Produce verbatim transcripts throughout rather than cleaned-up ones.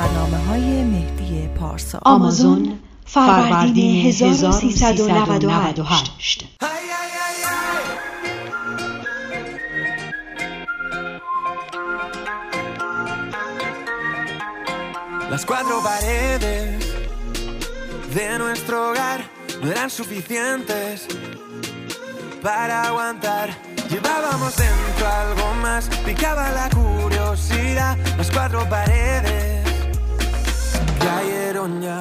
برنامه‌های مهدی پارسا. آمازون فروردین هزار و سیصد و نود و هشت. Las cuatro paredes de nuestro hogar no eran suficientes para aguantar. Llevábamos dentro algo más, picaba la curiosidad. Las cuatro paredes cayeron ya.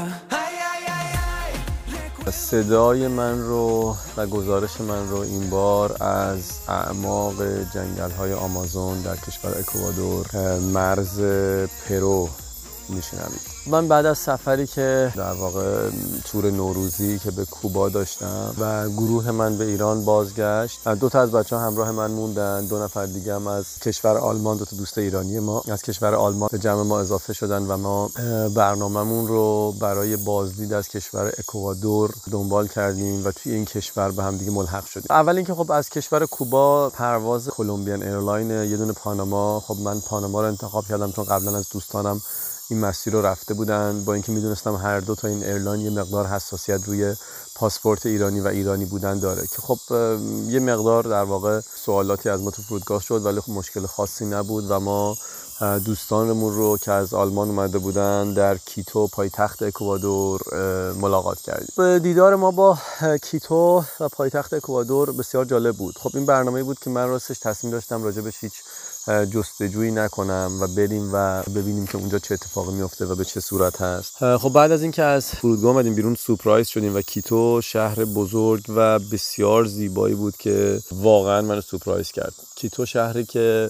صدای من رو و گزارش من رو این بار از اعماق جنگل‌های آمازون در کشور اکوادور، مرز پرو میشنوید. من بعد از سفری که در واقع تور نوروزی که به کوبا داشتم و گروه من به ایران بازگشت، دو تا از بچه‌ها همراه من موندن، دو نفر دیگه هم از کشور آلمان، دو تا دوست ایرانی ما از کشور آلمان به جمع ما اضافه شدن و ما برنامه‌مون رو برای بازدید از کشور اکوادور دنبال کردیم و توی این کشور به هم دیگه ملحق شدیم. اول اینکه خب از کشور کوبا پرواز کلمبیان ایرلاین، یه دونه پاناما. خب من پاناما رو انتخاب کردم چون قبلا از دوستانم این مسیر رو رفته بودن، با اینکه میدونستم هر دو تا این ایرلاین یه مقدار حساسیت روی پاسپورت ایرانی و ایرانی بودن داره که خب یه مقدار در واقع سوالاتی از ما تو فرودگاه شد، ولی خب مشکل خاصی نبود و ما دوستانمون رو که از آلمان اومده بودن در کیتو پایتخت اکوادور ملاقات کردیم. دیدار ما با کیتو و پایتخت اکوادور بسیار جالب بود. خب این برنامه‌ای بود که من راستش تصمیم داشتم راجع بهش هیچ جستجویی نکنم و بریم و ببینیم که اونجا چه اتفاقی میفته و به چه صورت هست. خب بعد از اینکه از فرودگاه اومدیم بیرون سورپرایز شدیم و کیتو شهر بزرگ و بسیار زیبایی بود که واقعا منو سورپرایز کرد. کیتو شهری که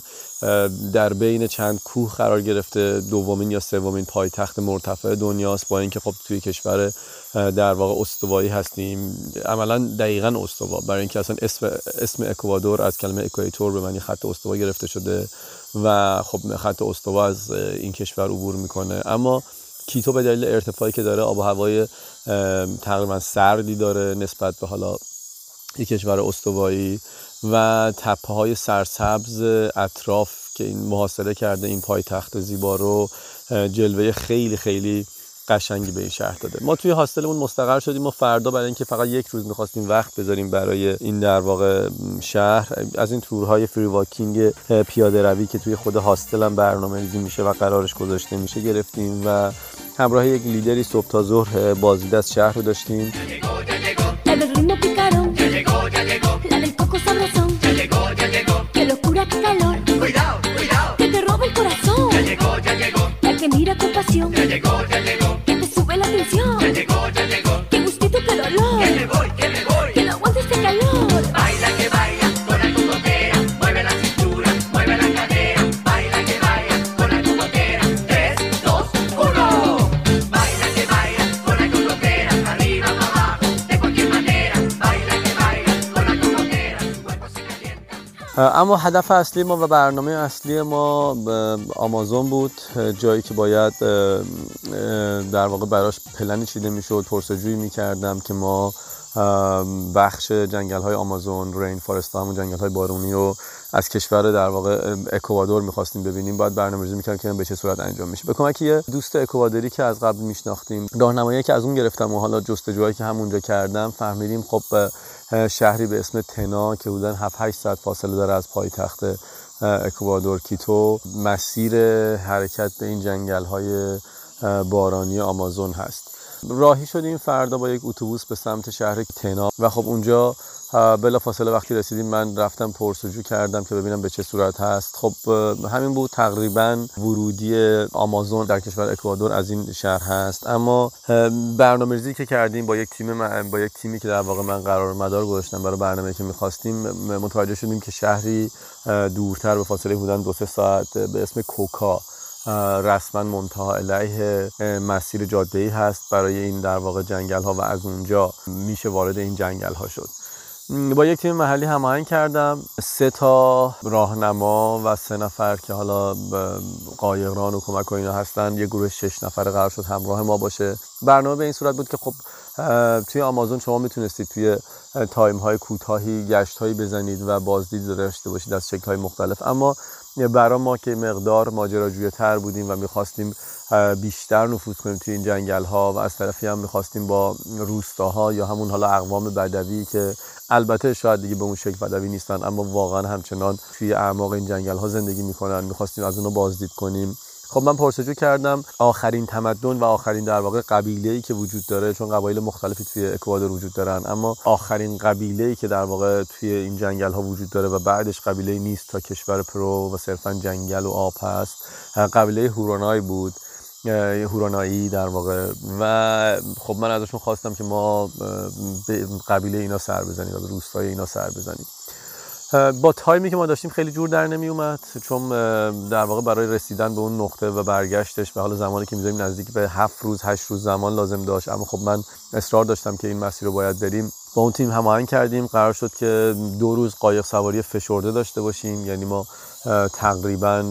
در بین چند کوه قرار گرفته، دومین یا سومین پایتخت مرتفع دنیاست، با اینکه خب توی کشور در واقع استوایی هستیم، عملا دقیقاً استوا، برای اینکه اصلا اسم اسم اکوادور از کلمه اکواتور به معنی خط استوا گرفته شده و خب خط استوا از این کشور عبور میکنه. اما کیتو به دلیل ارتفاعی که داره، آب و هوای تقریبا سردی داره نسبت به حالا یک کشور استوایی و تپه‌های سرسبز اطراف که این محاصره کرده این پایتخت زیبا رو، جلوه خیلی خیلی قشنگی به این شهر داده. ما توی هاستلمون مستقر شدیم و فردا برای اینکه فقط یک روز می‌خواستیم وقت بذاریم برای این در واقع شهر، از این تورهای فری واکینگ پیاده روی که توی خود هاستل هم برنامه‌ریزی میشه و قرارش گذاشته میشه گرفتیم و همراه یک لیدری صبح تا ظهر بازدید از شهر رو داشتیم. Que mira con pasión, ya llegó, ya llegó, que te sube la tensión, ya llegó, ya llegó, que gustito, que dolor, que me voy, que me voy, que no aguante este calor. Baila que baila con la cocotera, mueve la cintura, mueve la cadera, baila que baila con la cocotera, tres, dos, uno. Baila que baila con la cocotera, arriba para abajo, de cualquier manera, baila que baila con la cocotera, tu cuerpo se calienta. اما هدف اصلی ما و برنامه اصلی ما آمازون بود، جایی که باید در واقع براش پلنی چیده میشد. پرسجویی میکردم که ما بخش جنگل های آمازون، رین فارست، همون جنگل های بارونی رو از کشور در واقع اکوادور میخواستیم ببینیم. باید برنامه‌ریزی میکردیم که به چه صورت انجام میشه. به کمک یه دوست اکوادوری که از قبل میشناختیم، راهنمایی که از اون گرفتم و حالا جستجوهایی که همونجا کردم، فهمیدیم خب شهری به اسم تنا که حدوداً هفت هشت ساعت فاصله داره از پایتخت اکوادور کیتو، مسیر حرکت به این جنگل‌های بارانی آمازون هست. راهی شدیم فردا با یک اتوبوس به سمت شهر تنا و خب اونجا بلا فاصله وقتی رسیدیم من رفتم پرسجو کردم که ببینم به چه صورت هست. خب همین بود تقریبا ورودی آمازون در کشور اکوادور از این شهر هست. اما برنامه‌ریزی که کردیم با یک تیم با یک تیمی که در واقع من قرار مدار گذاشتم برای برنامه‌ای که می‌خواستیم، متوجه شدیم که شهری دورتر به فاصله حدوداً دو سه ساعت به اسم کوکا رسما منتهی علیه مسیر جاده‌ای هست برای این در واقع جنگل‌ها و از اونجا میشه وارد این جنگل‌ها شد. با یک تیم محلی هماهنگ کردم، سه تا راهنما و سه نفر که حالا قایقران و کمک و اینا هستن، یه گروه شش نفره قرار شد همراه ما باشه برنامه به این صورت بود که خب توی آمازون شما میتونستید توی تایم های کوتاهی گشت هایی بزنید و بازدید داشته باشید از شکل های مختلف، اما برای ما که مقدار ماجراجویی تر بودیم و میخواستیم بیشتر نفوذ کنیم توی این جنگل ها و از طرفی هم میخواستیم با روستاها یا همون حالا اقوام بدوی که البته شاید دیگه به اون شکل بدوی نیستن اما واقعا همچنان توی اعماق این جنگل ها زندگی میکنن، میخواستیم از اونها بازدید کنیم. خب من پرسجو کردم آخرین تمدن و آخرین در واقع قبیله‌ای که وجود داره، چون قبایل مختلفی توی اکوادور وجود دارن، اما آخرین قبیله‌ای که در واقع توی این جنگل ها وجود داره و بعدش قبیله‌ای نیست تا کشور پرو و صرفا جنگل و آب هست، قبیله هورونای بود، هورونایی در واقع. و خب من ازشون خواستم که ما به قبیله اینا سر بزنیم و به روستای اینا سر بزنیم. با تایمی که ما داشتیم خیلی جور در نمی اومد، چون در واقع برای رسیدن به اون نقطه و برگشتش به حال زمانی که می‌ذاریم نزدیک به هفت روز هشت روز زمان لازم داشت، اما خب من اصرار داشتم که این مسیر رو باید بریم. با اون تیم هماهنگ کردیم، قرار شد که دو روز قایق سواری فشرده داشته باشیم، یعنی ما تقریبا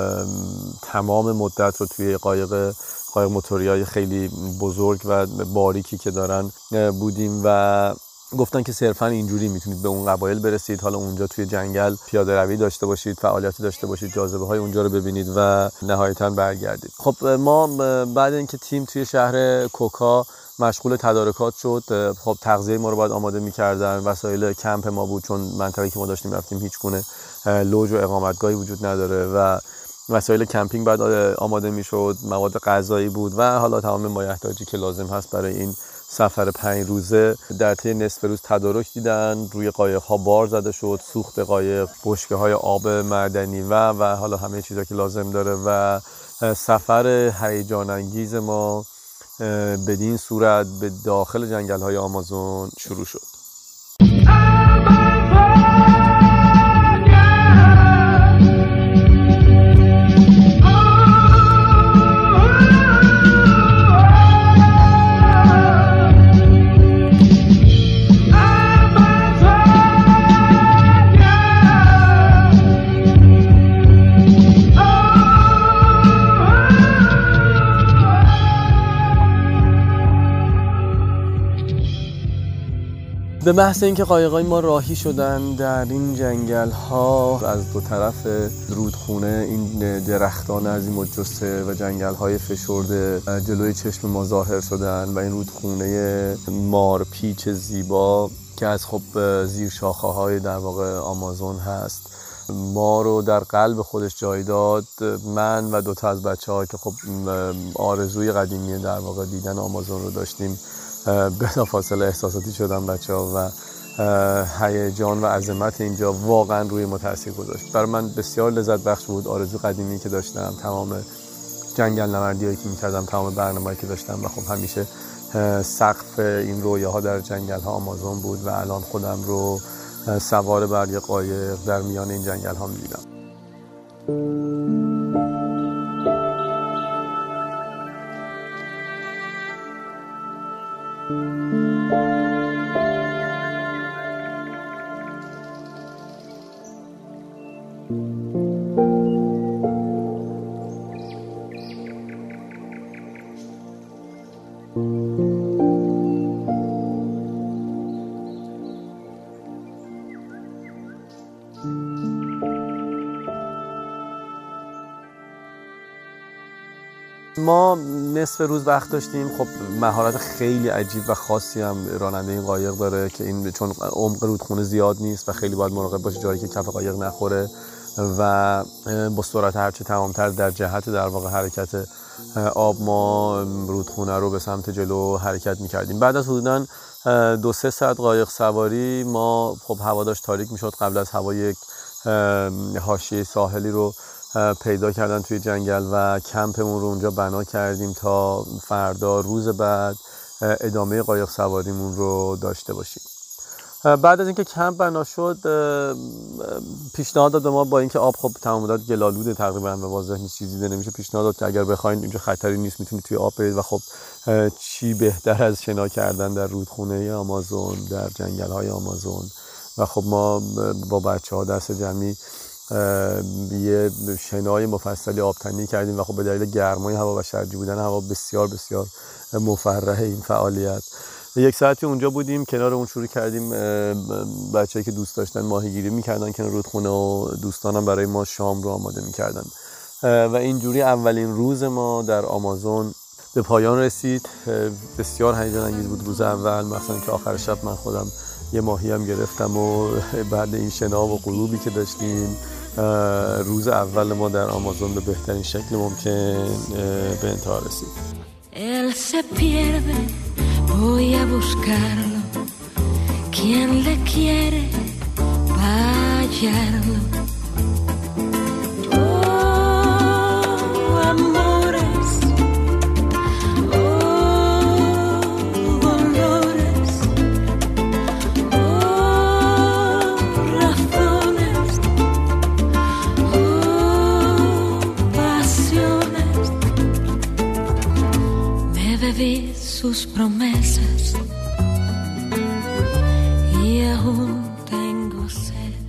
تمام مدت رو توی قایق قایق موتوریای خیلی بزرگ و باریکی که دارن بودیم و گفتن که صرفا اینجوری میتونید به اون قبایل برسید، حالا اونجا توی جنگل پیاده روی داشته باشید، فعالیتی داشته باشید، جاذبه های اونجا رو ببینید و نهایتاً برگردید. خب ما بعد اینکه تیم توی شهر کوکا مشغول تدارکات شد، خب تغذیه ما رو باید آماده می‌کردن، وسایل کمپ ما بود، چون منطقه‌ای که ما داشتیم رفتیم هیچ گونه لوژ و اقامتگاهی وجود نداره و وسایل کمپینگ بعد آماده میشد، مواد غذایی بود و حالا تمام مایحتاجی که لازم هست برای این سفر پنج روزه. در طی نصف روز تدارک دیدن، روی قایق ها بار زده شد، سوخت قایق، بشکه های آب معدنی و و حالا همه چیزا که لازم داره و سفر هیجان انگیز ما بدین صورت به داخل جنگل های آمازون شروع شد. به محض اینکه قایقای ما راهی شدن در این جنگل ها، از دو طرف رودخونه این درختان عظیم الجثه و جنگل های فشرده جلوی چشم ما ظاهر شدن و این رودخونه مارپیچ زیبا که از خب زیر شاخه های در واقع آمازون هست ما رو در قلب خودش جای داد. من و دوتا از بچه ها که خب آرزوی قدیمی در واقع دیدن آمازون رو داشتیم، بلافاصله احساساتی شدن بچه ها و هیجان و عظمت اینجا واقعا روی ما تاثیر گذاشت. برای من بسیار لذت بخش بود. آرزو قدیمی که داشتم، تمام جنگل نوردی هایی که میکردم، تمام برنامه هایی که داشتم و خب همیشه سقف این رویاها در جنگل ها آمازون بود و الان خودم رو سوار بر یه قایق در میان این جنگل ها میدیدم. ما نصف روز وقت داشتیم. خب مهارت خیلی عجیب و خاصی هم راننده این قایق داره که این چون عمق رودخونه زیاد نیست و خیلی باید مراقب باشه جایی که کف قایق نخوره و با سرعت هرچه تمام‌تر در جهت در واقع حرکت آب ما رودخونه رو به سمت جلو حرکت می‌کردیم. بعد از حدوداً دو سه ساعت قایق سواری ما خب هوا داشت تاریک می‌شد. قبل از هوا یک حاشیه ساحلی رو پیدا کردن توی جنگل و کمپمون رو اونجا بنا کردیم تا فردا روز بعد ادامه قایق سواریمون رو داشته باشیم. بعد از اینکه کمپ بنا شد پیشنهاد داد ما، با اینکه آب خب تمام مدت گلالوده تقریبا و واضح نیست چیزی دیده نمیشه، پیشنهاد داد که اگر بخواید اینجا خطری نیست میتونید توی آب برید و خب چی بهتر از شنا کردن در رودخونه آمازون، در جنگل های آمازون. و خب ما با بچه ها دست جمعی یه شنای مفصلی آبتنی کردیم و خب به دلیل گرمای هوا و شرجی بودن هوا بسیار بسیار مفرح این فعالیت. یک ساعتی اونجا بودیم، کنار اون شروع کردیم بچه‌ای که دوست داشتن ماهیگیری میکردن کنار رودخونه و دوستانم برای ما شام رو آماده میکردن و اینجوری اولین روز ما در آمازون به پایان رسید. بسیار هیجان انگیز بود روز اول، مثلا که آخر شب من خودم یه ماهی هم گرفتم و بعد این شنا و غروبی که داشتیم روز اول ما در آمازون به بهترین شکل ممکن به انتها رسید. Él se pierde, voy a buscarlo. Quien le quiere, hallarlo. Oh, amores, oh, dolores, oh, razones, oh, pasiones. Me bebí sus promesas y aún tengo sed.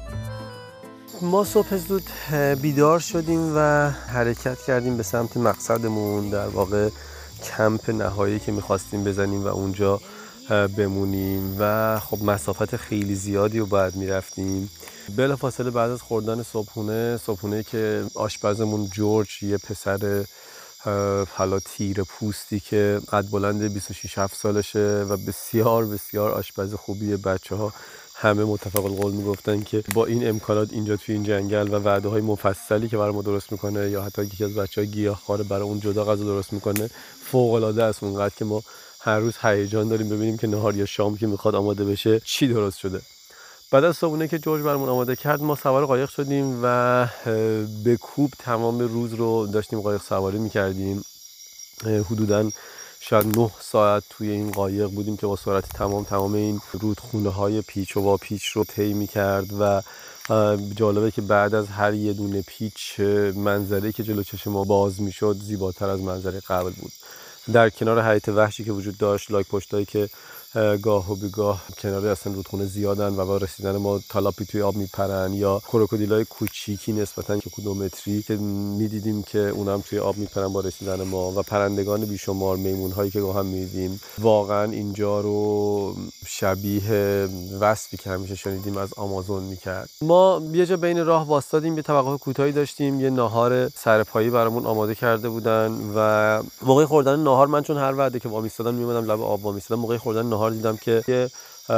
ما صبح زود بیدار شدیم و حرکت کردیم به سمت مقصدمون، در واقع کمپ نهایی که میخواستیم بزنیم و اونجا بمونیم و خب مسافت خیلی زیادی رو باید میرفتیم. بلافاصله بعد از خوردن صبحونه صبحونه که آشپزمون جورج، یه پسر حالا تیر پوستی که قد بلند بیست و شش هفت سالشه و بسیار بسیار آشپز خوبیه، بچه ها همه متفق القول میگفتن که با این امکانات اینجا توی این جنگل و وعده های مفصلی که برای ما درست میکنه یا حتی یکی از بچهای گیاهخوار برای اون جدا غذا درست میکنه فوق العاده است. اونقدر که ما هر روز هیجان داریم ببینیم که نهار یا شام که میخواد آماده بشه چی درست شده. بعد از صبحونه که جورج برامون آماده کرد ما سوار قایق شدیم و به کوب تمام روز رو داشتیم قایق سواری میکردیم. حدوداً شاید نه ساعت توی این قایق بودیم که با سرعت تمام تمام این رودخونه های پیچ و وا پیچ رو طی میکرد و جالبه که بعد از هر یه دونه پیچ منظره که جلو چشم ما باز میشد زیباتر از منظره قبل بود. در کنار حیات وحشی که وجود داشت، لاک پشتایی که گاه و بیگاه کنار اصلا رودخونه زیادن و با رسیدن ما تالاپی توی آب میپرن یا کروکودیلای کوچیکی نسبتاً کیلومتری که میدیدیم که اونم توی آب میپرن با رسیدن ما و پرندگان بیشمار، میمون‌هایی که گاه هم میدیدیم. واقعاً اینجا رو شبیه وصفی که همیشه شنیدیم از آمازون میکرد. ما یه جا بین راه واسطادیم، یه توقف کوتاهی داشتیم، یه ناهار سرپایی برامون آماده کرده بودن و موقع خوردن ناهار من چون هر وعده که وامیستادن میومدم لب آب وامیستادم، موقع خوردن ناهار دیدم که یه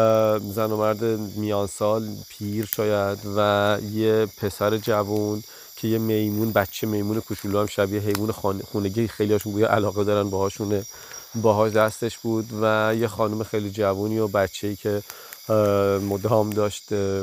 زن و مرد میان سال پیر شاید و یه پسر جوون که یه میمون، بچه میمون کوچولو هم شبیه حیوان خونگی خیلی هاشون بوی علاقه دارن باهاشونه، باهاش دستش بود و یه خانم خیلی جوونی و بچه‌ای که مدام داشت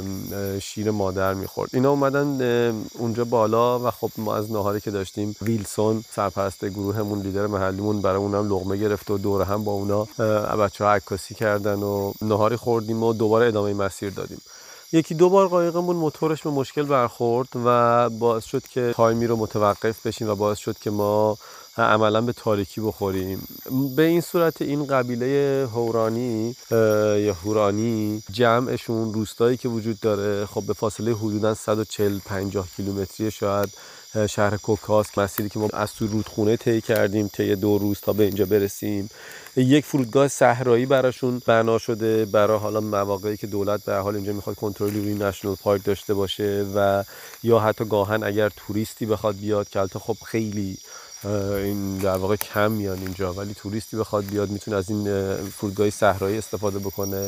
شیر مادر میخورد. اینا اومدن اونجا بالا و خب ما از ناهاری که داشتیم ویلسون سرپرست گروهمون، لیدر محلیمون، برای اونم لقمه گرفت و دوره هم با اونا بچه‌ها عکاسی کردن و ناهاری خوردیم و دوباره ادامه مسیر دادیم. یکی دو بار قایقمون موتورش به مشکل برخورد و باعث شد که تایمی رو متوقف بشیم و باعث شد که ما عملا به تاریکی بخوریم. به این صورت این قبیله هورانی یا هورانی جمعشون روستایی که وجود داره خب به فاصله حدوداً صد و چهل پنجاه کیلومتری شاید شهر کوکاس، مسیری که ما از تو رودخونه طی کردیم طی دو روز تا به اینجا برسیم. یک فرودگاه صحرایی براشون بنا شده برای حالا مواقعی که دولت به هر حال اینجا میخواد کنترلی روی نشنال پارک داشته باشه و یا حتی گاهن اگر توریستی بخواد بیاد که البته خب خیلی این در واقع کم میان اینجا، ولی توریستی بخواد بیاد میتونه از این فرودگاه صحرایی استفاده بکنه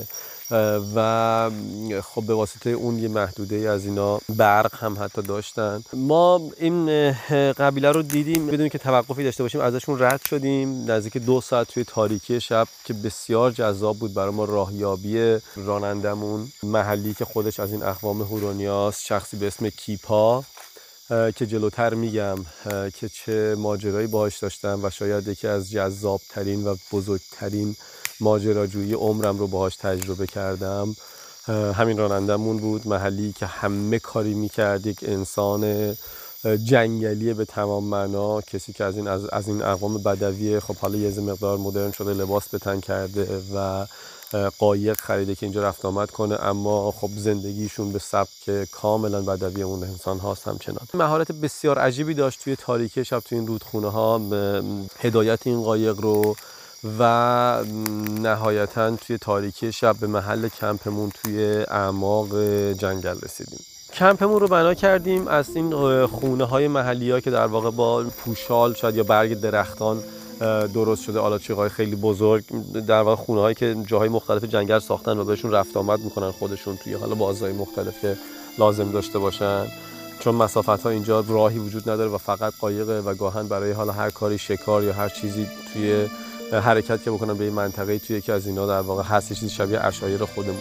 و خب به واسطه اون یه محدوده از اینا برق هم حتی داشتن. ما این قبیله رو دیدیم بدون که توقفی داشته باشیم، ازشون رد شدیم نزدیک دو ساعت توی تاریکی شب که بسیار جذاب بود برای ما راهیابی. رانندمون محلی که خودش از این اقوام هورانیاست، شخصی به اسم کیپا که جلوتر میگم که چه ماجرایی باهاش داشتم و شاید یکی از جذابترین و بزرگترین ماجراجویی عمرم رو باهاش تجربه کردم. همین رانندمون بود، محلی که همه کاری میکرد، یک انسان جنگلی به تمام معنا، کسی که از این از, از این اقوام بدوی خب حالا یه مقدار مدرن شده، لباس به تن کرده و قایق خریده که اینجا رفت آمد کنه، اما خب زندگیشون به سبک کاملا بدوی اون انسان هاست همچنان. مهارت بسیار عجیبی داشت توی تاریکی شب توی این رودخونه ها هدایت این قایق رو و نهایتاً توی تاریکی شب به محل کمپمون توی اعماق جنگل رسیدیم. کمپمون رو بنا کردیم از این خونه های محلی ها که در واقع با پوشال شاید یا برگ درختان درست شده، آلاچیق‌های خیلی بزرگ، در واقع خونه‌هایی که جاهای مختلف جنگل ساختن و بهشون رفت آمد میکنن خودشون توی حالا بازهای مختلف که لازم داشته باشن، چون مسافت‌ها اینجا راهی وجود نداره و فقط قایقه و گاهن برای حالا هر کاری شکار یا هر چیزی توی حرکت که بکنن به این منطقه توی یکی از اینا در واقع هست چیزی شبیه عشایر خودمون.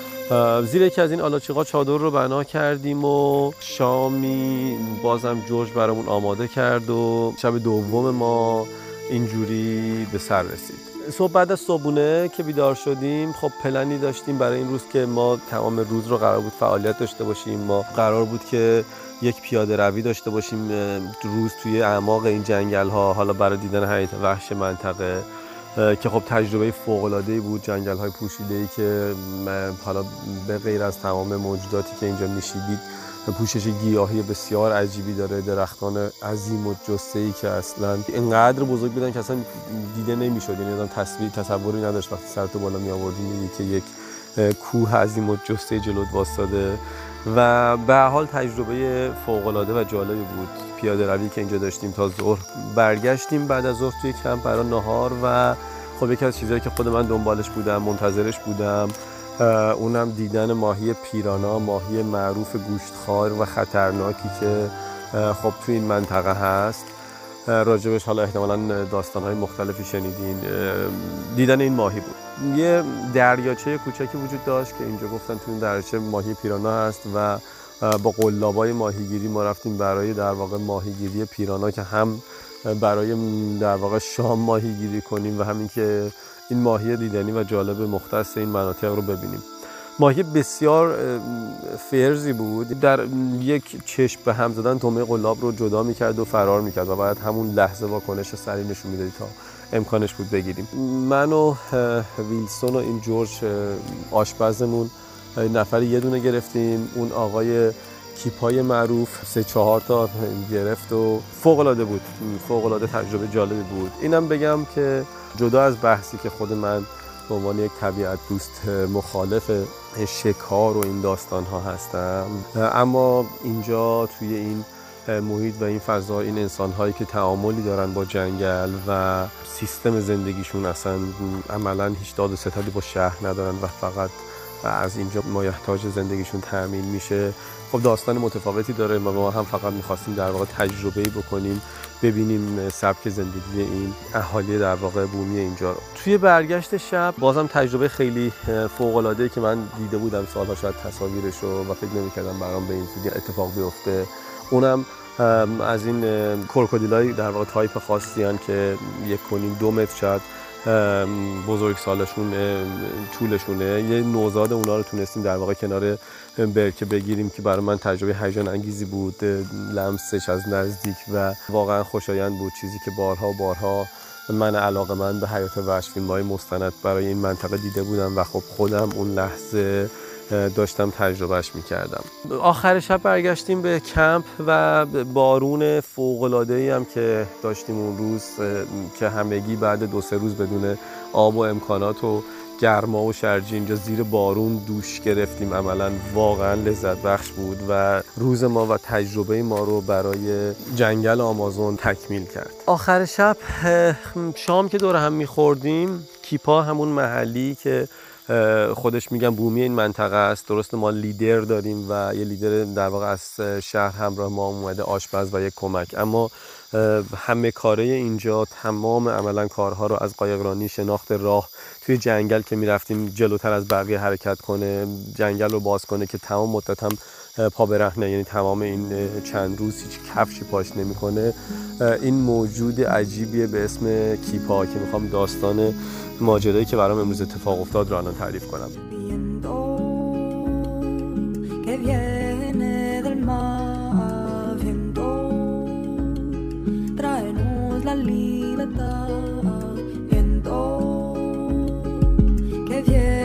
زیر یکی از این آلاچیق‌ها چادر رو بنا کردیم و شامی بازم جورج برامون آماده کرد و شب دوم ما اینجوری به سر رسید. صبح بعد از صبحونه که بیدار شدیم خب پلنی داشتیم برای این روز که ما تمام روز رو قرار بود فعالیت داشته باشیم. ما قرار بود که یک پیاده روی داشته باشیم روز توی اعماق این جنگل ها، حالا برای دیدن حیات وحش منطقه که خب تجربه فوق‌العاده‌ای بود. جنگل‌های پوشیده‌ای که حالا به غیر از تمام موجوداتی که اینجا میشیدید پوشش گیاهی بسیار عجیبی داره، درختان عظیم و جثه‌ای که اصلا اینقدر بزرگ بودن که اصلا دیده نمی‌شد، یعنی آدم تصویر تصوری نداشت وقتی سرتو بالا می‌آوردی می‌دیدی که یک کوه عظیم و جثه جلوت واسطاده و به هر حال تجربه فوق‌العاده و جالبی بود. پیاده روی که اینجا داشتیم تا ظهر، برگشتیم بعد از ظهر توی کمپ برای نهار و خب یکی از چیزایی که خود من دنبالش بودم، منتظرش بودم، اونم دیدن ماهی پیرانا، ماهی معروف گوشتخوار و خطرناکی که خب توی این منطقه هست. راجبش حالا احتمالاً داستان‌های مختلفی شنیدین. دیدن این ماهی بود. یه دریاچه کوچکی وجود داشت که اینجا گفتن توی این دریاچه ماهی پیرانا هست و با قلابای ماهیگیری ما رفتیم برای در واقع ماهیگیری پیرانا که هم برای در واقع شام ماهیگیری کنیم و همین که این ماهی دیدنی و جالب مختص این مناطق رو ببینیم. ماهی بسیار فرزی بود، در یک چشم به هم زدن تومه قلاب رو جدا میکرد و فرار میکرد و بعد همون لحظه واکنش سریع نشون میدادی تا امکانش بود بگیریم. من و ویلسون و این جورج آشپزمون نفری یه دونه گرفتیم، اون آقای کیپای معروف سه چهار تا گرفت و فوق‌العاده بود، فوق‌العاده تجربه جالبی بود. اینم بگم که جدا از بحثی که خود من به عنوان یک طبیعت دوست مخالف شکار و این داستان ها هستم، اما اینجا توی این محیط و این فضا این انسان هایی که تعاملی دارن با جنگل و سیستم زندگیشون اصلا عملا هیچ داد و ستدی با شهر ندارن و فقط از اینجا مایحتاج زندگیشون تأمین میشه، خب داستان متفاوتی داره و ما هم فقط میخواستیم در واقع تجربه‌ای بکنیم، ببینیم سبک زندگی این اهالی در واقع بومی اینجا رو. توی برگشت شب بازم تجربه خیلی فوق‌العاده‌ای که من دیده بودم سالها شاید تصاویرش رو و فکر نمی‌کردم برام به این زودی اتفاق بیفته. اونم از این کروکودیلای در واقع تایپ خاصی هستن که یک کنیم دو متر شاید بزرگ سالشون طولشونه، یه نوزاد اونا رو تونستیم در واقع کنار برکه بگیریم که برای من تجربه هیجان انگیزی بود، لمسش از نزدیک و واقعا خوشایند بود، چیزی که بارها و بارها من علاقه‌مند به حیات وحش فیلم‌های مستند برای این منطقه دیده بودم و خب خودم اون لحظه داشتم تجربهش میکردم. آخر شب برگشتیم به کمپ و بارون فوق‌العاده‌ای هم که داشتیم اون روز که همگی بعد دو سه روز بدون آب و امکانات و گرما و شرجی اینجا زیر بارون دوش گرفتیم، عملا واقعا لذت بخش بود و روز ما و تجربه ما رو برای جنگل آمازون تکمیل کرد. آخر شب شام که دور هم میخوردیم، کیپا همون محلی که خودش میگن بومی این منطقه است، درسته ما لیدر داریم و یه لیدر در واقع از شهر همراه ما اومده، آشپز و یک کمک، اما همه کاره اینجا تمام عملا کارها رو از قایقرانی، شناخت راه توی جنگل که میرفتیم جلوتر از بقیه حرکت کنه، جنگل رو باز کنه که تمام مدت هم پا برهنه، یعنی تمام این چند روز هیچ کفشی پاش نمیکنه. این موجود عجیبیه به اسم کیپا که میخوام داستان ماجرایی که برام امروز اتفاق افتاد رو الان تعریف کنم. que viene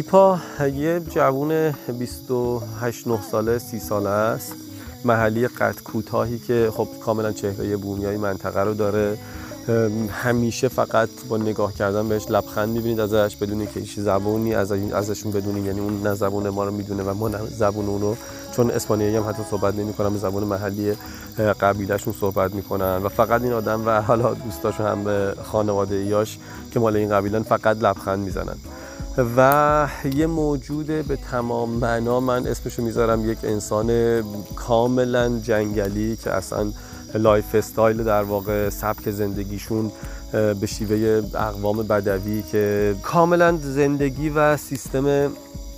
کیپا یه جوون بیست و هشت نه ساله سی ساله است، محلی قد کوتاهی که خب کاملا چهره بومیای منطقه رو داره. همیشه فقط با نگاه کردن بهش لبخند می‌بینید ازش، بدون اینکه هیچ زبونی از ازشون بدونید، یعنی اون نه زبون ما رو میدونه و ما نه زبون اونو، چون اسپانیایی هم حتی صحبت نمی‌کنن، به زبان محلی قبیله‌شون صحبت می‌کنن و فقط این آدم و حالا دوستاشون هم به خانواده‌ایاش که مال این قبیله‌ن فقط لبخند میزنن. و یه موجود به تمام معنا، من اسمشو میذارم یک انسان کاملا جنگلی که اصلا لایف استایل در واقع سبک زندگیشون به شیوه اقوام بدوی که کاملا زندگی و سیستم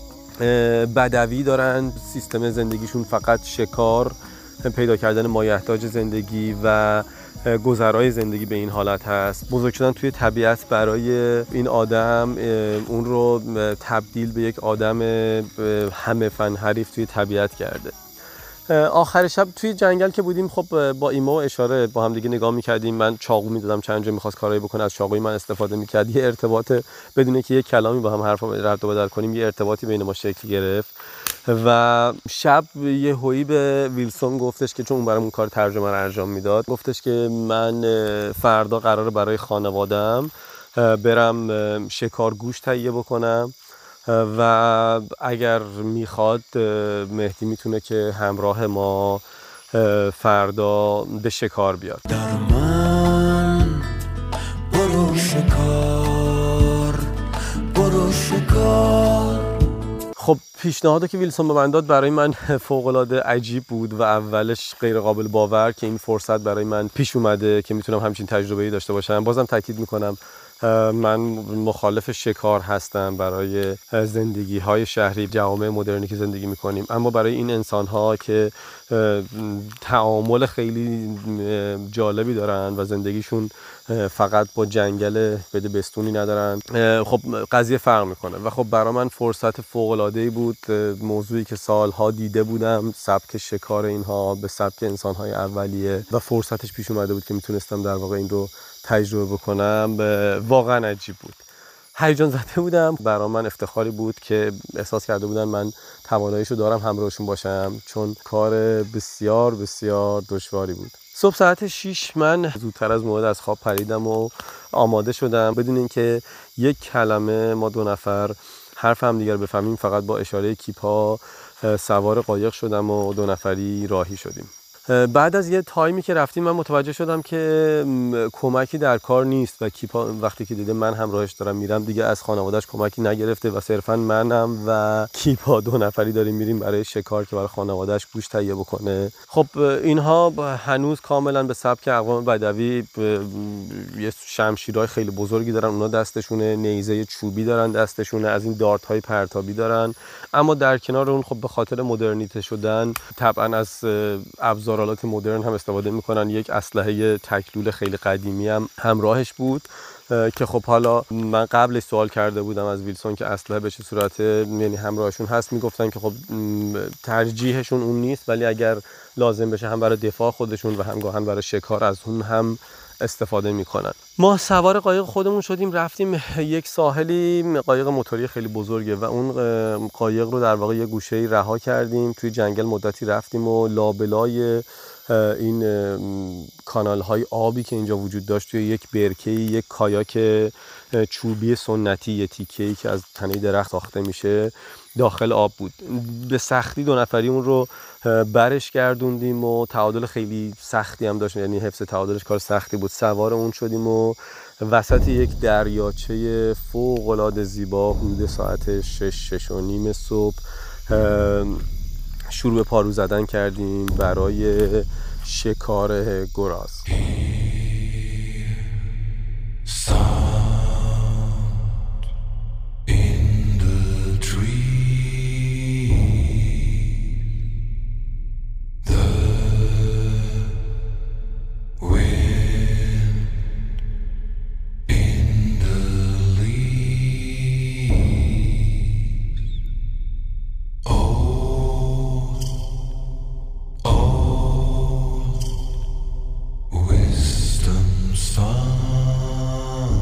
بدوی دارن، سیستم زندگیشون فقط شکار، پیدا کردن مایحتاج زندگی و گذرای زندگی به این حالت هست. بزرگ شدن توی طبیعت برای این آدم اون رو تبدیل به یک آدم همه فن حریف توی طبیعت کرده. آخر شب توی جنگل که بودیم، خب با ایما و اشاره با هم دیگه نگاه می‌کردیم. من چاقو می‌دادم، چند جا می‌خواست کارایی بکنه، از چاقوی من استفاده می‌کرد. یه ارتباط بدون که یک کلامی با هم حرف رد و بدل کنیم، یه ارتباطی بین ما شکل گرفت. و شب یه هویی به ویلسون گفتش که چون اون برامون کار ترجمه رو انجام میداد، گفتش که من فردا قراره برای خانواده‌ام برم شکار گوشت تهیه بکنم و اگر میخواد مهدی میتونه که همراه ما فردا به شکار بیاد. در من برو شکار، برو شکار. خب پیشنهادی که ویلسون به من داد برای من فوق‌العاده عجیب بود و اولش غیر قابل باور که این فرصت برای من پیش اومده که میتونم همچین تجربه‌ای داشته باشم. بازم تاکید میکنم من مخالف شکار هستم برای زندگی های شهری، جوامع مدرنی که زندگی میکنیم، اما برای این انسان ها که تعامل خیلی جالبی دارن و زندگیشون فقط با جنگل بده بستونی ندارن، خب قضیه فرق میکنه. و خب برای من فرصت فوق العاده بود، موضوعی که سالها دیده بودم، سبک شکار اینها به سبک انسان های اولیه و فرصتش پیش اومده بود که میتونستم در واقع این رو تجربه بکنم. واقعا عجیب بود، هیجان زده بودم. برای من افتخاری بود که احساس کرده بودن من تواناییشو دارم همراهشون باشم، چون کار بسیار بسیار دشواری بود. صبح ساعت شش من زودتر از موعد از خواب پریدم و آماده شدم بدون اینکه یک کلمه ما دو نفر حرف هم دیگر بفهمیم. فقط با اشاره کیپا سوار قایق شدم و دو نفری راهی شدیم. بعد از یه تایمی که رفتیم من متوجه شدم که کمکی در کار نیست و کیپا وقتی که دیده من همراهش دارم میرم دیگه از خانواده‌اش کمکی نگرفته و صرفا منم و کیپا دو نفری داریم میریم برای شکار که برای خانواده‌اش گوشت تهیه بکنه. خب اینها هنوز کاملا به سبک اقوام بدوی یه شمشیرهای خیلی بزرگی دارن، اونا دستشونه، نیزه چوبی دارن دستشونه، از این دارت‌های پرتابی دارن، اما در کنار اون خب به خاطر مدرنیته شدن طبعا از ابزار آلات مدرن هم استفاده میکنن. یک اسلحه تکلول خیلی قدیمی هم همراهش بود که خب حالا من قبلش سوال کرده بودم از ویلسون که اسلحه به چه صورت یعنی همراهشون هست. میگفتن که خب ترجیحشون اون نیست، ولی اگر لازم بشه هم برای دفاع خودشون و همگاهن برای شکار از اون هم استفاده میکنن. ما سوار قایق خودمون شدیم، رفتیم یک ساحلی، قایق موتوری خیلی بزرگه و اون قایق رو در واقع یه گوشه‌ای رها کردیم، توی جنگل مدتی رفتیم و لابلای این کانال‌های آبی که اینجا وجود داشت توی یک برکه‌ای یک کایاک چوبی سنتی، یه تیکه‌ای که از تنه درخت ساخته میشه، داخل آب بود. به سختی دو نفری اون رو برش گردوندیم و تعادل خیلی سختی هم داشت، یعنی حفظ تعادلش کار سختی بود. سوار اون شدیم و وسط یک دریاچه فوق‌العاده زیبا حدود ساعت شش شش و نیم صبح شروع به پارو زدن کردیم برای شکار گراز. Wisdom song.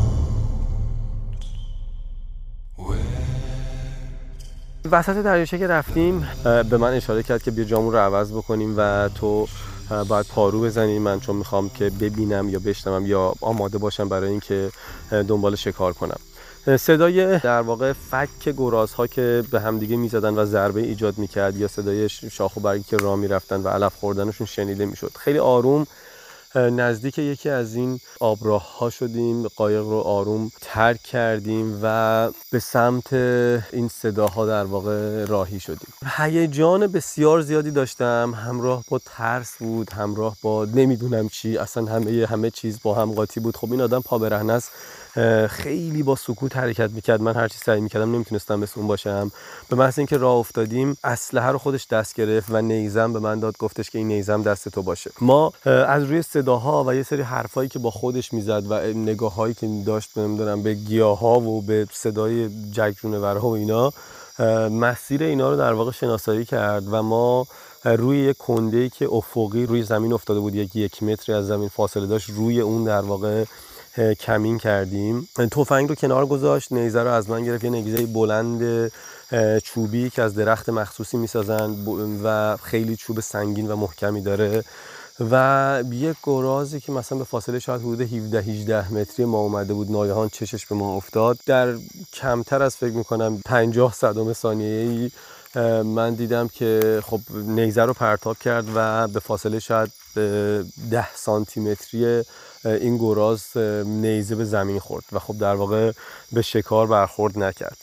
وسط دریاچه که رفتیم به من اشاره کرد که بیا جامون رو عوض بکنیم و تو باید پارو بزنی. من چون میخوام که ببینم یا بشنوم یا آماده باشم برای اینکه دنبال شکار کنم. صدای در واقع فک گرازها که به همدیگه میزدن و ضربه ایجاد میکرد یا صدای شاخ و برگی که راه میرفتن و علف خوردنشون شنیده میشد. خیلی آروم نزدیک یکی از این آبراه‌ها شدیم، قایق رو آروم ترک کردیم و به سمت این صداها در واقع راهی شدیم. هیجان بسیار زیادی داشتم، همراه با ترس بود، همراه با نمیدونم چی، اصلا همه همه چیز با هم قاطی بود. خب این آدم پا برهنه است، خیلی با سکوت حرکت میکرد. من هر چی سعی میکردم نمیتونستم مثل اون باشم. به محض اینکه راه افتادیم اسلحه رو خودش دست گرفت و نیزم به من داد، گفتش که این نیزم دست تو باشه. ما از روی صداها و یه سری حرفایی که با خودش میزد و نگاهایی که داشت نمیدونم به گیاها و به صدای جگجونورها و اینا، مسیر اینا رو در واقع شناسایی کرد و ما روی یک کنده‌ای که افقی روی زمین افتاده بود، یک یک متری از زمین فاصله داشت، روی اون در واقع کمین کردیم. تفنگ رو کنار گذاشت، نیزه رو از من گرفت. یه نیزه بلند چوبی که از درخت مخصوصی میسازن و خیلی چوب سنگین و محکمی داره و یک گرازی که مثلا به فاصله شاید حدود هفده هجده متری ما اومده بود، ناگهان چشش به ما افتاد. در کمتر از فکر میکنم پنجاه صدم ثانیه‌ای من دیدم که خب نیزه رو پرتاب کرد و به فاصله شاید ده سانتی متری این گراز نیزه به زمین خورد و خب در واقع به شکار برخورد نکرد.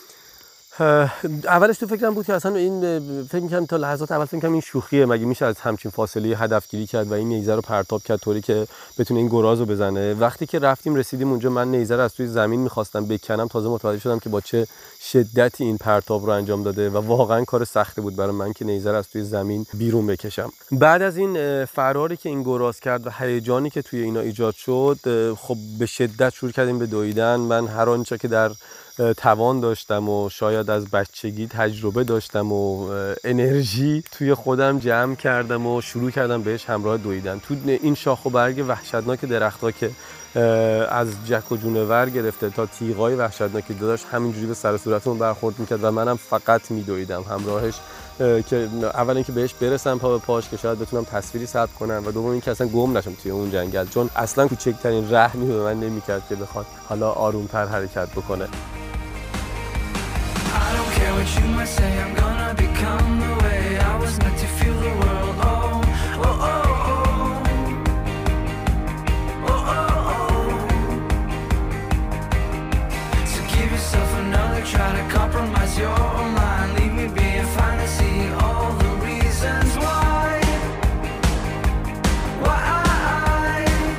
اولش تو فکرم بود که اصلا این فکر می‌کردم تا لحظات اول فکر می‌کردم این شوخیه، مگه میشه از همچین فاصله هدف گیری کرد و این نیزه رو پرتاب کرد طوری که بتونه این گراز رو بزنه. وقتی که رفتیم رسیدیم اونجا، من نیزه رو از توی زمین می‌خواستم بکنم، تازه متوجه شدم که با چه شدتی این پرتاب رو انجام داده و واقعا کار سختی بود برای من که نیزه رو از توی زمین بیرون بکشم. بعد از این فراری که این گراز کرد و هیجانی که توی اینا ایجاد شد، خب به شدت شروع کردیم به دویدن. من هر آنچه که در توان داشتم و شاید از بچگی تجربه داشتم و انرژی توی خودم جمع کردم و شروع کردم بهش همراه دویدن. تو این شاخ و برگ وحشتناک درخت‌ها که از جک و جونور گرفته تا تیغای وحشتناکی داشت، همینجوری به سر صورتمون برخورد میکرد و منم فقط میدویدم همراهش که اول اینکه بهش برسم پا به پاش که شاید بتونم تصویری ثبت کنم و دوم اینکه اصلا گم نشم توی اون جنگل، چون اصلا کوچکترین رحمی به من نمیکرد که بخواد حالا آرومتر حرکت بکنه. I don't care what you might say, I'm gonna become the way I was meant to feel the world. Oh, oh, oh, oh. Oh, oh, oh. So give yourself another try to compromise your mind. Leave me be and finally see all the reasons why. Why I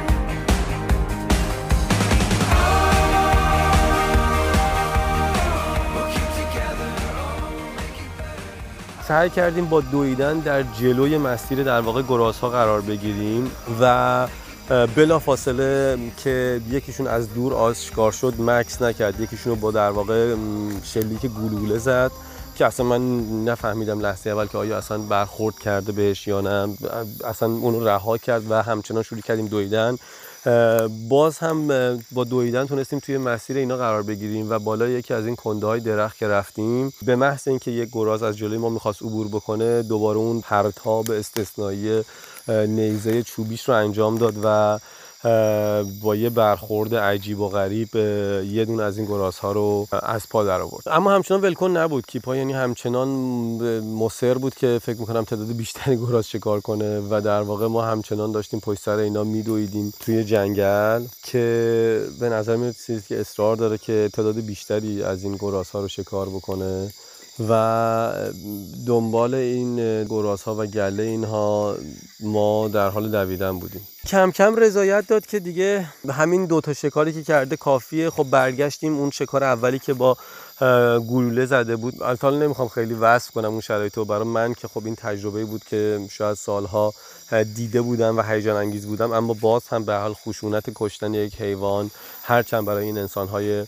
سعی کردیم با دویدن در جلوی مسیر در واقع گرازها قرار بگیریم و بلا فاصله که یکیشون از دور آشکار شد مکس نکرد، یکیشون رو با در واقع شلیک گلوله زد که اصلا من نفهمیدم لحظه اول که آیا اصلا برخورد کرده بهش یا نه. اصلا اون رو رها کرد و همچنان شروع کردیم دویدن. باز هم با دویدن تونستیم توی مسیر اینا قرار بگیریم و بالای یکی از این کنده‌های درخت که رفتیم، به محض اینکه یک گراز از جلوی ما می‌خواست عبور بکنه، دوباره اون پرتاب استثنایی نیزه چوبیش رو انجام داد و با یه برخورد عجیب و غریب یه دونه از این گرازها رو از پا در آورد. اما همچنان ولکن نبود کیپا، یعنی همچنان مصر بود که فکر میکنم تعداد بیشتری گراز شکار کنه و در واقع ما همچنان داشتیم پشت سر اینا میدویدیم توی جنگل که به نظر میاد چیزی که اصرار داره که تعداد بیشتری از این گرازها رو شکار بکنه و دنبال این گرازها و گله اینها ما در حال دویدن بودیم. کم کم رضایت داد که دیگه همین دوتا شکاری که کرده کافیه. خب برگشتیم اون شکار اولی که با گلوله زده بود. البته نمیخوام خیلی وصف کنم اون شرایطو، برای من که خب این تجربه بود که شاید سالها دیده بودم و هیجان انگیز بودم، اما باز هم به حال خشونت کشتن یک حیوان، هرچند برای این انسان‌های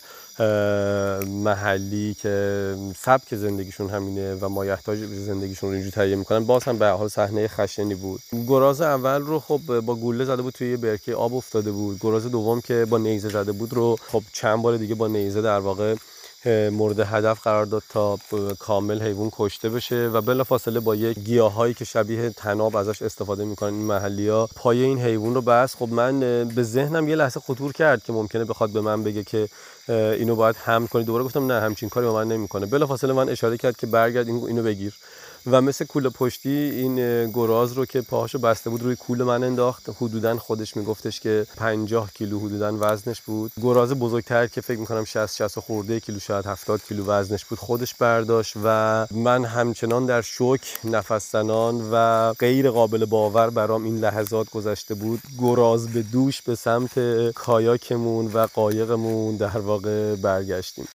محلی که سبک زندگیشون همینه و مایحتاج زندگیشون رو اینجوری تهیه میکنن، باز هم به حال صحنه خشنی بود. گراز اول رو خب با گلوله زده بود، توی یه برکه آب افتاده بود. گراز دوم که با نیزه زده بود رو خب چند بار دیگه با نیزه در واقع مورد هدف قرار داد تا کامل حیوان کشته بشه و بلافاصله با یک گیاهایی که شبیه طناب ازش استفاده میکنن این محلی‌ها پای این حیوان رو بس. خب من به ذهنم یه لحظه خطور کرد که ممکنه بخواد به من بگه که اینو باید حمل کنی. دوباره گفتم نه، همچین کاری با من نمیکنه. بلافاصله من اشاره کرد که برگرد اینو بگیر و مثل کوله پشتی این گراز رو که پاهاشو بسته بود روی کوله من انداخت. حدوداً خودش میگفتش که پنجاه کیلو حدوداً وزنش بود. گراز بزرگتر که فکر میکنم شصت شصت خورده کیلو، شاید هفتاد کیلو وزنش بود، خودش برداشت و من همچنان در شوک، نفس زنان و غیر قابل باور برام این لحظات گذشته بود. گراز به دوش به سمت کایاکمون و قایقمون در واقع برگشتیم.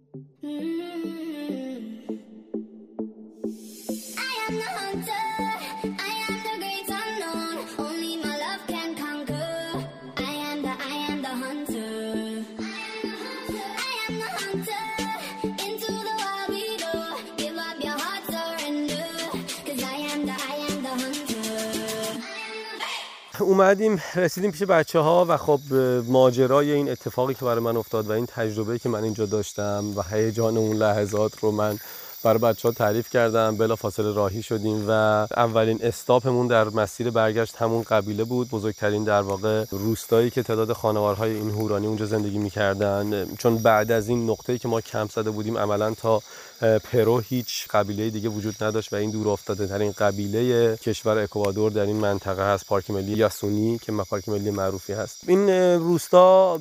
اومدیم رسیدیم پیش بچه ها و خب ماجرای این اتفاقی که برای من افتاد و این تجربه که من اینجا داشتم و هیجان اون لحظات رو من برای بچه ها تعریف کردم. بلا فاصله راهی شدیم و اولین استاپمون در مسیر برگشت همون قبیله بود، بزرگترین در واقع روستایی که تعداد خانوارهای این هورانی اونجا زندگی میکردن. چون بعد از این نقطه‌ای که ما کمپ زده بودیم عملاً تا پرو هیچ قبیله دیگه وجود نداشت و این دور افتاده ترین قبیله کشور اکوادور در این منطقه هست، پارک ملی یاسونی که پارک ملی معروفی هست. این روستا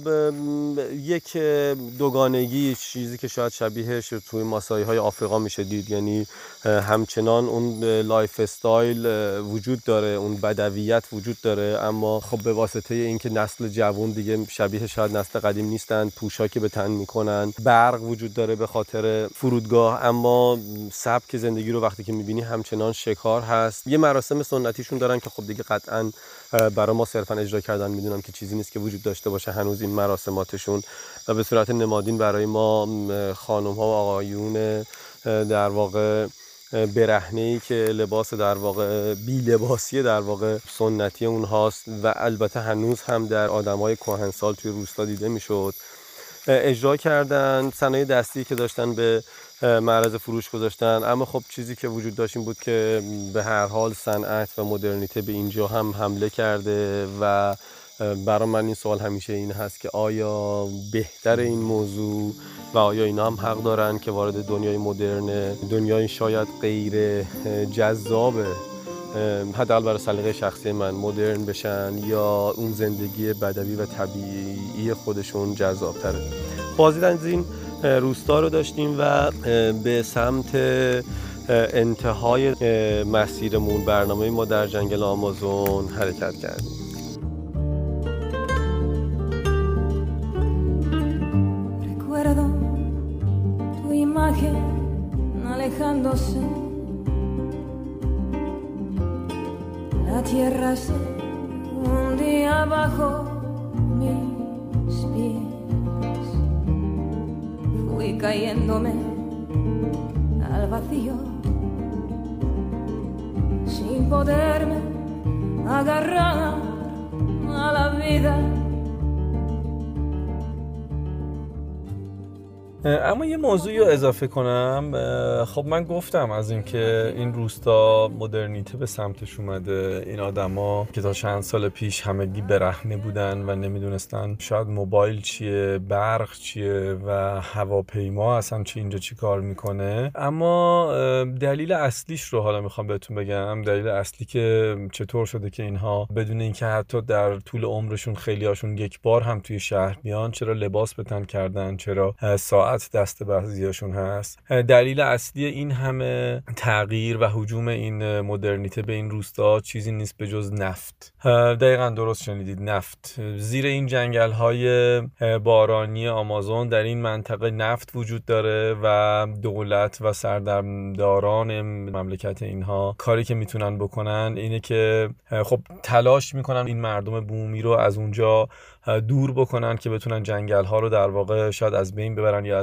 یک دوگانگی، چیزی که شاید شبیهش توی ماسایی های آفریقا میشه دید، یعنی همچنان اون لایف استایل وجود داره، اون بدویت وجود داره، اما خب به واسطه اینکه نسل جوان دیگه شبیه شاید نسل قدیم نیستن، پوشاکی به تن میکنن، برق وجود داره به خاطر فرودگاه، اما سبک زندگی رو وقتی که میبینی همچنان شکار هست. یه مراسم سنتیشون دارن که خب دیگه قطعاً برای ما صرفاً اجرا کردن، میدونم که چیزی نیست که وجود داشته باشه هنوز این مراسماتشون، و به صورت نمادین برای ما خانم ها و آقایون در واقع برهنه‌ای که لباس در واقع بی لباسی در واقع سنتی اونهاست و البته هنوز هم در آدمای کهنسال توی روستا دیده میشد اجرا کردن. صنایع دستی که داشتن به معرض فروش گذاشتن، اما خب چیزی که وجود داشت این بود که به هر حال صنعت و مدرنیته به اینجا هم حمله کرده و برای من این سوال همیشه این هست که آیا بهتر این موضوع و آیا اینا هم حق دارن که وارد دنیای مدرن، دنیای شاید غیر جذابه، حداقل برای سلیقه شخصی من، مدرن بشن یا اون زندگی بدوی و طبیعی خودشون جذابتره. بازدید از این روستا رو داشتیم و به سمت انتهای مسیرمون، برنامه ما در جنگل آمازون حرکت کردیم. Recuerdo tu imagen alejándose, la tierra se hundía bajo mis pies, fui cayéndome al vacío sin poderme agarrar a la vida. اما یه موضوعی رو اضافه کنم. خب من گفتم از اینکه این روستا مدرنیته به سمتش اومده، این آدما که تا چند سال پیش همگی برهنه بودن و نمیدونستن شاید موبایل چیه، برق چیه و هواپیما اصلا چی اینجا چی کار میکنه. اما دلیل اصلیش رو حالا میخوام بهتون بگم. دلیل اصلی که چطور شده که اینها بدون اینکه حتی در طول عمرشون خیلی هاشون یک بار هم توی شهر بیان، چرا لباس به تن کردن، چرا ساعت دست بعضیاشون هست. دلیل اصلی این همه تغییر و هجوم این مدرنیته به این روستا چیزی نیست به جز نفت. دقیقاً درست شنیدید، نفت. زیر این جنگل‌های بارانی آمازون در این منطقه نفت وجود داره و دولت و سردمداران مملکت اینها کاری که میتونن بکنن اینه که خب تلاش میکنن این مردم بومی رو از اونجا دور بکنن که بتونن جنگل ها رو در واقع شاید از بین ببرن یا از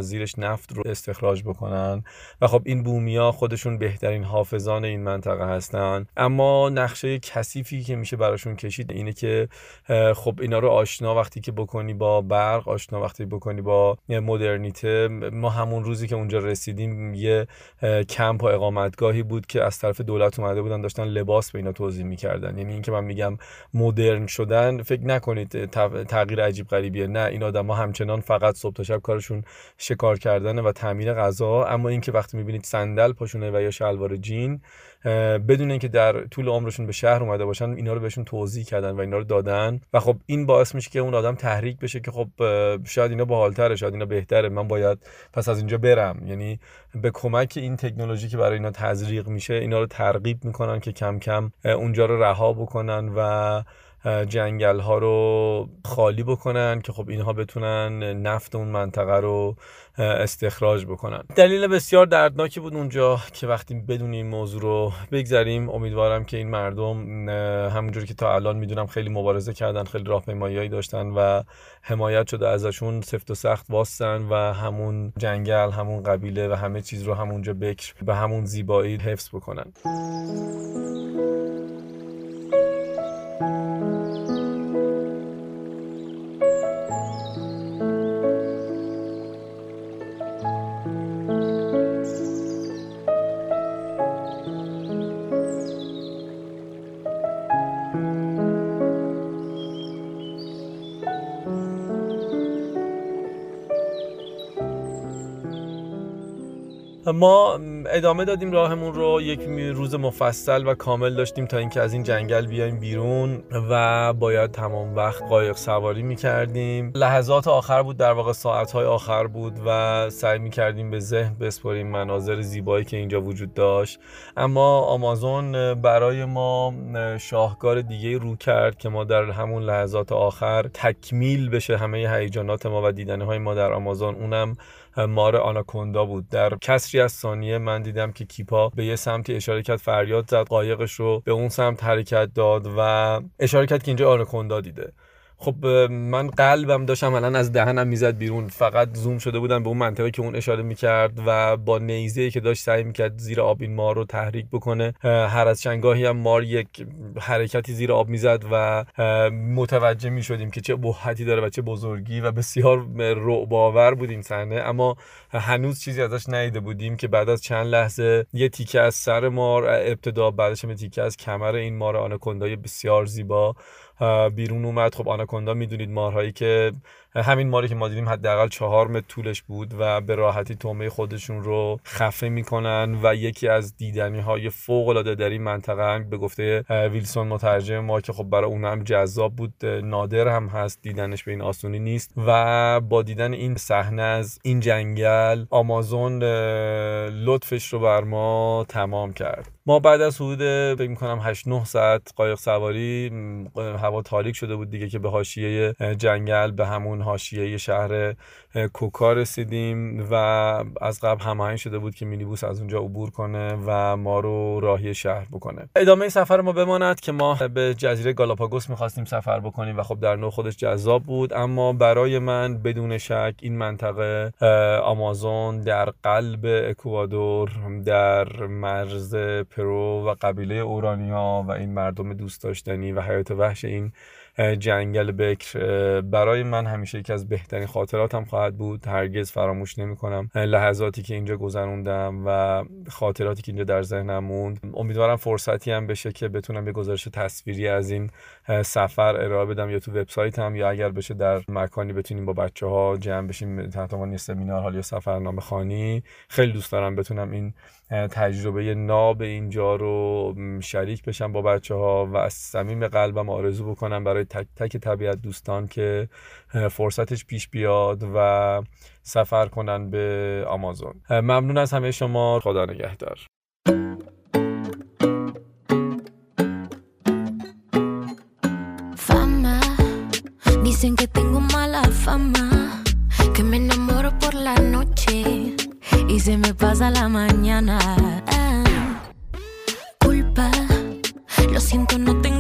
از زیرش نفت رو استخراج بکنن و خب این بومیا خودشون بهترین حافظان این منطقه هستن. اما نقشه کثیفی که میشه براشون کشید اینه که خب اینا رو آشنا وقتی که بکنی با برق، آشنا وقتی بکنی با مدرنیته. ما همون روزی که اونجا رسیدیم یه کمپ و اقامتگاهی بود که از طرف دولت اومده بودن داشتن لباس به اینا توزیع میکردن. یعنی این که من میگم مدرن شدن، فکر نکنید تغییر عجیب غریبیه، نه، این آدما همچنان فقط صبح تا شب کارشون شکار کردنه و تامین غذا. اما این که وقتی میبینید صندل پاشونه و یا شلوار جین، بدون اینکه در طول عمرشون به شهر اومده باشن اینا رو بهشون توضیح کردن و اینا رو دادن و خب این باعث میشه که اون آدم تحریک بشه که خب شاید اینا باحال‌تره، شاید اینا بهتره، من باید پس از اینجا برم. یعنی به کمک این تکنولوژی که برای اینا تزریق میشه اینا رو ترغیب میکنن که کم کم اونجا رو رها بکنن و جنگل ها رو خالی بکنن که خب اینها بتونن نفت اون منطقه رو استخراج بکنن. دلیل بسیار دردناکی بود اونجا که وقتی بدون این موضوع رو بگذریم. امیدوارم که این مردم همونجوری که تا الان میدونم خیلی مبارزه کردن، خیلی راهپیمایی‌هایی داشتن و حمایت شده ازشون، سفت و سخت واستن و همون جنگل، همون قبیله و همه چیز رو همونجا بکر به همون زیبایی حفظ بکنن. ما ادامه دادیم راهمون رو، یک روز مفصل و کامل داشتیم تا اینکه از این جنگل بیایم بیرون و باید تمام وقت قایق سواری می‌کردیم. لحظات آخر بود، در واقع ساعت‌های آخر بود و سعی می‌کردیم به ذهن بسپاریم مناظر زیبایی که اینجا وجود داشت. اما آمازون برای ما شاهکار دیگه رو کرد که ما در همون لحظات آخر تکمیل بشه همه هیجانات ما و دیدن‌های ما در آمازون، اونم مار آناکوندا بود. در کسری از ثانیه من دیدم که کیپا به یه سمتی اشاره کرد، فریاد زد، قایقش رو به اون سمت حرکت داد و اشاره کرد که اینجا آناکوندا دیده. خب من قلبم داشتم الان از دهنم میزد بیرون، فقط زوم شده بودم به اون منطقه که اون اشاره میکرد و با نیزه‌ای که داشت سعی میکرد زیر آب این مار رو تحریک بکنه. هر از چندگاهی هم مار یک حرکتی زیر آب میزد و متوجه میشدیم که چه بحتی داره و چه بزرگی و بسیار رعب‌آور بود این صحنه. اما هنوز چیزی ازش ندیده بودیم که بعد از چند لحظه یه تیکه از سر مار ابتدا، بعدش یه تیکه از کمر این مار آناکوندای بسیار زیبا بیرون اومد. خب آناکوندا میدونید مارهایی که همین ماری که ما دیدیم حداقل چهار متر طولش بود و به راحتی طعمه خودشون رو خفه میکنن و یکی از دیدنی های فوق العاده در این منطقه به گفته ویلسون مترجم ما که خب برای اون هم جذاب بود، نادر هم هست، دیدنش به این آسونی نیست و با دیدن این صحنه از این جنگل آمازون لطفش رو بر ما تمام کرد. ما بعد از حدود فکر می‌کنم هشت نه ساعت قایق سواری، هوا تاریک شده بود دیگه که به حاشیه جنگل، به همون حاشیه شهر کوکا رسیدیم و از قبل هماهنگ شده بود که مینیبوس از اونجا عبور کنه و ما رو راهی شهر بکنه. ادامه سفر ما بماند که ما به جزیره گالاپاگوس می‌خواستیم سفر بکنیم و خب در نوع خودش جذاب بود، اما برای من بدون شک این منطقه آمازون در قلب اکوادور، در مرز پرو و قبیله اورانیا و این مردم دوست داشتنی و حیات وحش این جنگل بکر برای من همیشه یکی از بهترین خاطراتم خواهد بود. هرگز فراموش نمی کنم لحظاتی که اینجا گذروندم و خاطراتی که اینجا در ذهنم موند. امیدوارم فرصتی هم بشه که بتونم یه گزارش تصویری از این سفر ارائه بدم یا تو وبسایتم یا اگر بشه در مکانی بتونیم با بچه‌ها جمع بشیم تحت عنوان سمینار حال یا سفرنامه خوانی. خیلی دوست دارم بتونم این تجربه ناب اینجا رو شریک بشم با بچه‌ها و از صمیم قلبم آرزو بکنم برای تک تک طبیعت دوستان که فرصتش پیش بیاد و سفر کنن به آمازون. ممنون از همه شما، خدا نگهدار. Fama, dicen que tengo mala fama, que me enamoro por la noche y se me pasa la mañana. Ah, culpa, lo siento, no tengo